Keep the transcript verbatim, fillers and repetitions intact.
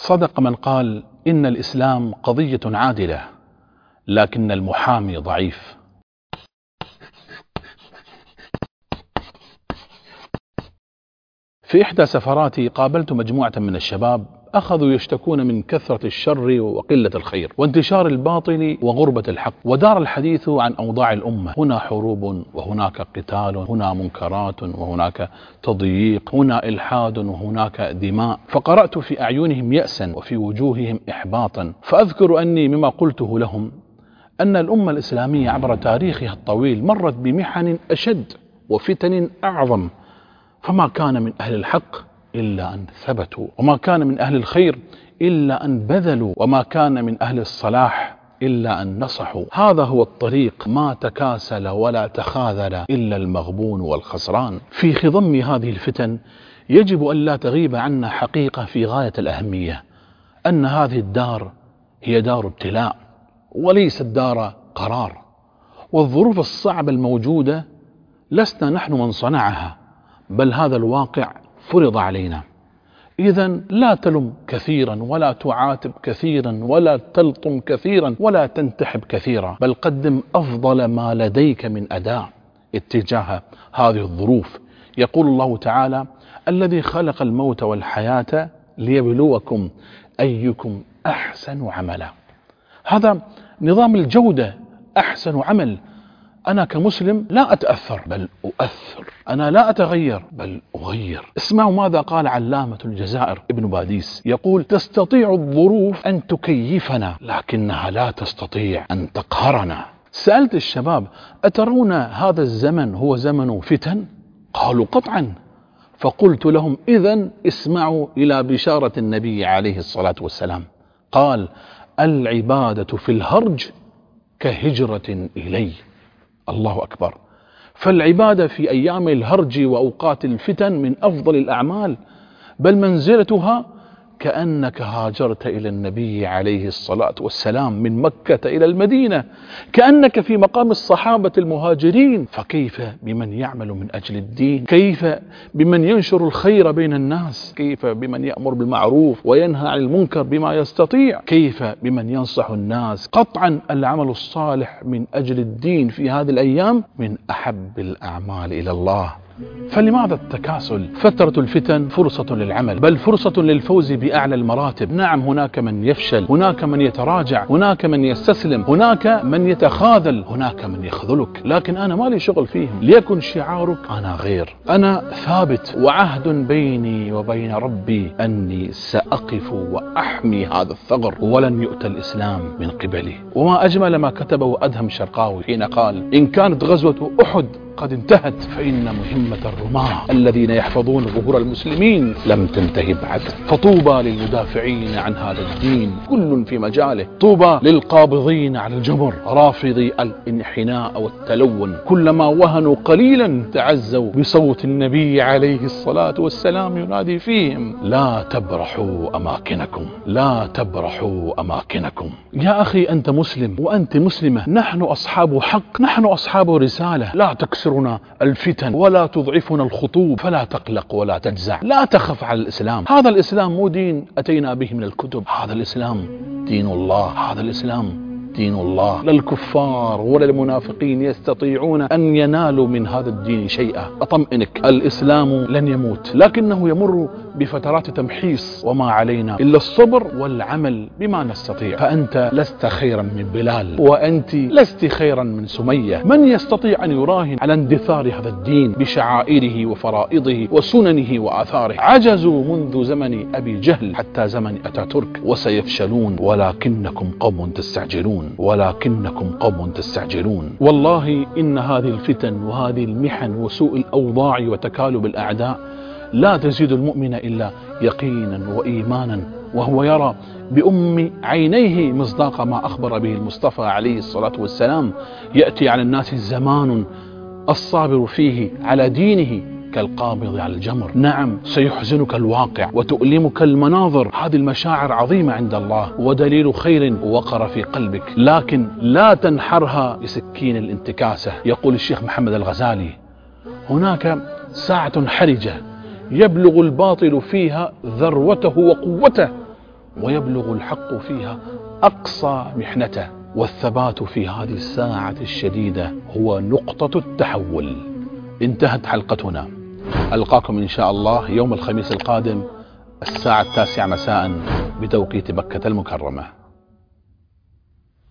صدق من قال إن الإسلام قضية عادلة لكن المحامي ضعيف. في إحدى سفراتي قابلت مجموعة من الشباب أخذوا يشتكون من كثرة الشر وقلة الخير وانتشار الباطل وغربة الحق، ودار الحديث عن أوضاع الأمة، هنا حروب وهناك قتال، هنا منكرات وهناك تضييق، هنا إلحاد وهناك دماء. فقرأت في أعينهم يأسا وفي وجوههم إحباطا، فأذكر أني مما قلته لهم أن الأمة الإسلامية عبر تاريخها الطويل مرت بمحن أشد وفتن أعظم، فما كان من أهل الحق إلا أن ثبتوا، وما كان من أهل الخير إلا أن بذلوا، وما كان من أهل الصلاح إلا أن نصحوا. هذا هو الطريق، ما تكاسل ولا تخاذل إلا المغبون والخسران. في خضم هذه الفتن يجب أن لا تغيب عنا حقيقة في غاية الأهمية، أن هذه الدار هي دار ابتلاء وليست دار قرار، والظروف الصعبة الموجودة لسنا نحن من صنعها، بل هذا الواقع فرض علينا. إذن لا تلم كثيرا ولا تعاتب كثيرا ولا تلطم كثيرا ولا تنتحب كثيرا، بل قدم أفضل ما لديك من أداء اتجاه هذه الظروف. يقول الله تعالى: الذي خلق الموت والحياة ليبلوكم أيكم أحسن عملا. هذا نظام الجودة، أحسن عمل. أنا كمسلم لا أتأثر بل أؤثر، أنا لا أتغير بل أغير. اسمعوا ماذا قال علامة الجزائر ابن باديس، يقول: تستطيع الظروف أن تكيفنا لكنها لا تستطيع أن تقهرنا. سألت الشباب: أترون هذا الزمن هو زمن فتن؟ قالوا: قطعا. فقلت لهم: إذن اسمعوا إلى بشارة النبي عليه الصلاة والسلام، قال: العبادة في الهرج كهجرة إلي. الله أكبر. فالعبادة في أيام الهرج وأوقات الفتن من أفضل الأعمال، بل منزلتها كأنك هاجرت إلى النبي عليه الصلاة والسلام من مكة إلى المدينة، كأنك في مقام الصحابة المهاجرين. فكيف بمن يعمل من أجل الدين؟ كيف بمن ينشر الخير بين الناس؟ كيف بمن يأمر بالمعروف وينهى عن المنكر بما يستطيع؟ كيف بمن ينصح الناس؟ قطعا العمل الصالح من أجل الدين في هذه الأيام من أحب الأعمال إلى الله. فلماذا التكاسل؟ فترة الفتن فرصة للعمل، بل فرصة للفوز بأعلى المراتب. نعم، هناك من يفشل، هناك من يتراجع، هناك من يستسلم، هناك من يتخاذل، هناك من يخذلك، لكن أنا ما لي شغل فيهم. ليكن شعارك: أنا غير، أنا ثابت، وعهد بيني وبين ربي أني سأقف وأحمي هذا الثغر ولن يؤتى الإسلام من قبلي. وما أجمل ما كتبه أدهم شرقاوي حين قال: إن كانت غزوة أحد قد انتهت فإن مهمة الرماة الذين يحفظون ظهور المسلمين لم تنتهي بعد. فطوبى للمدافعين عن هذا الدين كل في مجاله، طوبى للقابضين على الجمر رافضي الانحناء والتلون، كلما وهنوا قليلا تعزوا بصوت النبي عليه الصلاة والسلام ينادي فيهم: لا تبرحوا أماكنكم، لا تبرحوا أماكنكم. يا أخي، أنت مسلم وأنت مسلمة، نحن أصحاب حق، نحن أصحاب رسالة. لا تكسرنا الفتن ولا تضعفنا الخطوب، فلا تقلق ولا تجزع، لا تخف على الإسلام. هذا الإسلام مو دين أتينا به من الكتب، هذا الإسلام دين الله، هذا الإسلام دين الله. لا الكفار ولا المنافقين يستطيعون أن ينالوا من هذا الدين شيئا. أطمئنك، الإسلام لن يموت، لكنه يمر بفترات تمحيص، وما علينا إلا الصبر والعمل بما نستطيع. فأنت لست خيرا من بلال، وأنت لست خيرا من سمية. من يستطيع أن يراهن على اندثار هذا الدين بشعائره وفرائضه وسننه وآثاره؟ عجزوا منذ زمن أبي جهل حتى زمن أتاتورك، وسيفشلون، ولكنكم قوم تستعجلون، ولكنكم قوم تستعجلون. والله إن هذه الفتن وهذه المحن وسوء الأوضاع وتكالب الأعداء لا تزيد المؤمن إلا يقينا وإيمانا، وهو يرى بأم عينيه مصداق ما أخبر به المصطفى عليه الصلاة والسلام: يأتي على الناس زمان الصابر فيه على دينه كالقابض على الجمر. نعم، سيحزنك الواقع وتؤلمك المناظر، هذه المشاعر عظيمة عند الله ودليل خير وقر في قلبك، لكن لا تنحرها بسكين الانتكاسة. يقول الشيخ محمد الغزالي: هناك ساعة حرجة يبلغ الباطل فيها ذروته وقوته، ويبلغ الحق فيها أقصى محنته. والثبات في هذه الساعة الشديدة هو نقطة التحول. انتهت حلقتنا، ألقاكم إن شاء الله يوم الخميس القادم الساعة التاسعة مساء بتوقيت مكة المكرمة.